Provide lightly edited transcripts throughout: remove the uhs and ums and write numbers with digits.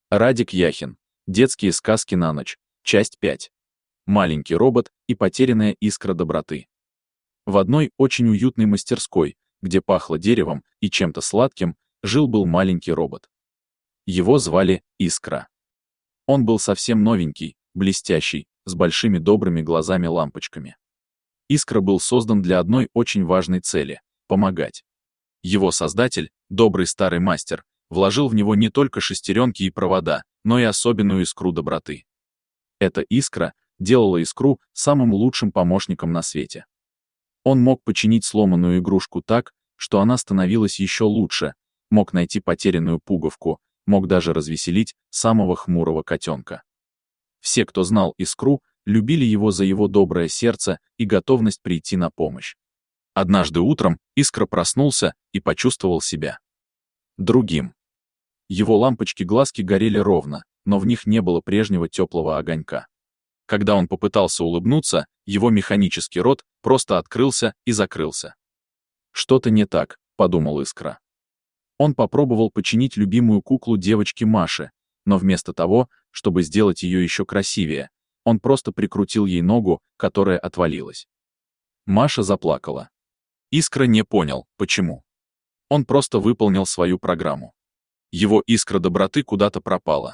Радик Яхин. Детские сказки на ночь. Часть 5. Маленький робот и потерянная искра доброты. В одной очень уютной мастерской, где пахло деревом и чем-то сладким, жил-был маленький робот. Его звали Искра. Он был совсем новенький, блестящий, с большими добрыми глазами-лампочками. Искра был создан для одной очень важной цели — помогать. Его создатель, добрый старый мастер, вложил в него не только шестеренки и провода, но и особенную искру доброты. Эта искра делала искру самым лучшим помощником на свете. Он мог починить сломанную игрушку так, что она становилась еще лучше, мог найти потерянную пуговку, мог даже развеселить самого хмурого котенка. Все, кто знал искру, любили его за его доброе сердце и готовность прийти на помощь. Однажды утром Искра проснулся и почувствовал себя другим. Его лампочки-глазки горели ровно, но в них не было прежнего теплого огонька. Когда он попытался улыбнуться, его механический рот просто открылся и закрылся. «Что-то не так», — подумал Искра. Он попробовал починить любимую куклу девочки Маши, но вместо того, чтобы сделать ее еще красивее, он просто прикрутил ей ногу, которая отвалилась. Маша заплакала. Искра не понял, почему. Он просто выполнил свою программу. Его искра доброты куда-то пропала.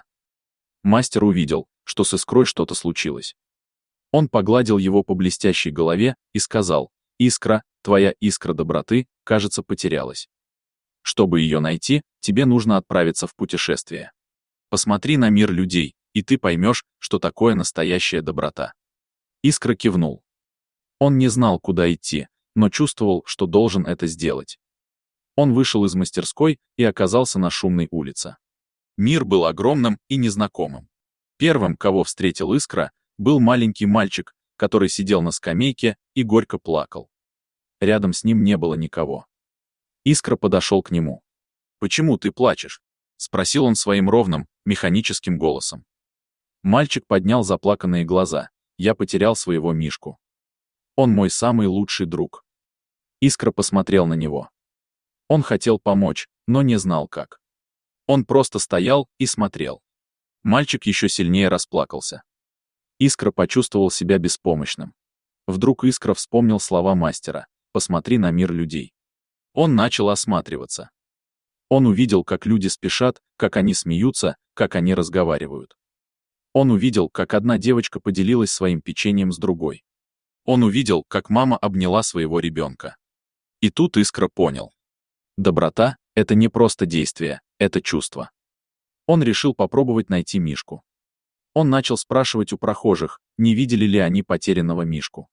Мастер увидел, что с искрой что-то случилось. Он погладил его по блестящей голове и сказал: «Искра, твоя искра доброты, кажется, потерялась. Чтобы ее найти, тебе нужно отправиться в путешествие. Посмотри на мир людей, и ты поймешь, что такое настоящая доброта». Искра кивнул. Он не знал, куда идти, но чувствовал, что должен это сделать. Он вышел из мастерской и оказался на шумной улице. Мир был огромным и незнакомым. Первым, кого встретил Искра, был маленький мальчик, который сидел на скамейке и горько плакал. Рядом с ним не было никого. Искра подошел к нему. «Почему ты плачешь?» — спросил он своим ровным, механическим голосом. Мальчик поднял заплаканные глаза. «Я потерял своего Мишку. Он мой самый лучший друг». Искра посмотрел на него. Он хотел помочь, но не знал как. Он просто стоял и смотрел. Мальчик еще сильнее расплакался. Искра почувствовал себя беспомощным. Вдруг Искра вспомнил слова мастера: «Посмотри на мир людей». Он начал осматриваться. Он увидел, как люди спешат, как они смеются, как они разговаривают. Он увидел, как одна девочка поделилась своим печеньем с другой. Он увидел, как мама обняла своего ребенка. И тут Искра понял. Доброта — это не просто действие, это чувство. Он решил попробовать найти Мишку. Он начал спрашивать у прохожих, не видели ли они потерянного Мишку.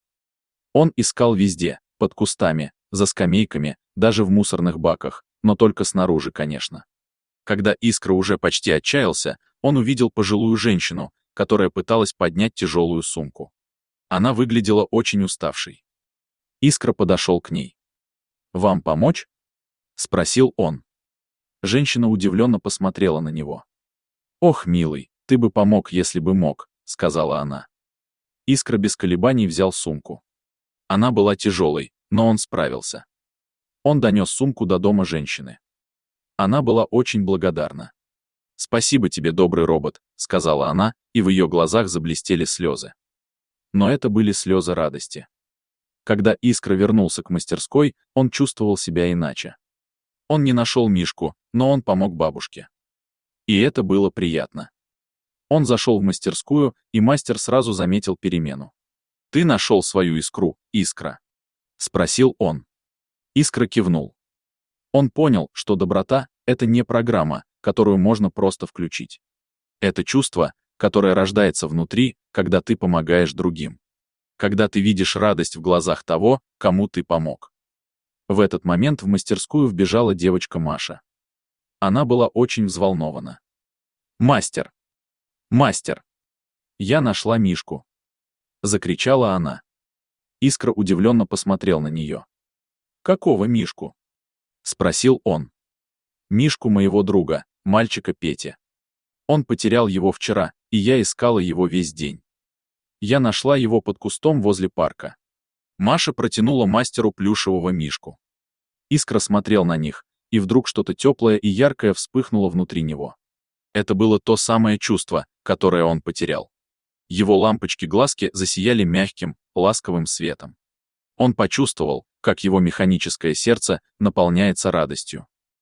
Он искал везде, под кустами, за скамейками, даже в мусорных баках, но только снаружи, конечно. Когда Искра уже почти отчаялся, он увидел пожилую женщину, которая пыталась поднять тяжелую сумку. Она выглядела очень уставшей. Искра подошел к ней. «Вам помочь?» — спросил он. Женщина удивленно посмотрела на него. «Ох, милый, ты бы помог, если бы мог», — сказала она. Искра без колебаний взял сумку. Она была тяжелой, но он справился. Он донес сумку до дома женщины. Она была очень благодарна. «Спасибо тебе, добрый робот», — сказала она, и в ее глазах заблестели слезы. Но это были слезы радости. Когда Искра вернулся к мастерской, он чувствовал себя иначе. Он не нашел Мишку, но он помог бабушке. И это было приятно. Он зашел в мастерскую, и мастер сразу заметил перемену. «Ты нашел свою искру, Искра?» — спросил он. Искра кивнул. Он понял, что доброта — это не программа, которую можно просто включить. Это чувство, которое рождается внутри, когда ты помогаешь другим. Когда ты видишь радость в глазах того, кому ты помог. В этот момент в мастерскую вбежала девочка Маша. Она была очень взволнована. «Мастер! Мастер! Я нашла Мишку!» — закричала она. Искра удивленно посмотрел на нее. «Какого Мишку?» — спросил он. «Мишку моего друга, мальчика Пети. Он потерял его вчера, и я искала его весь день. Я нашла его под кустом возле парка». Маша протянула мастеру плюшевого Мишку. Искра смотрел на них, и вдруг что-то теплое и яркое вспыхнуло внутри него. Это было то самое чувство, которое он потерял. Его лампочки-глазки засияли мягким, ласковым светом. Он почувствовал, как его механическое сердце наполняется радостью.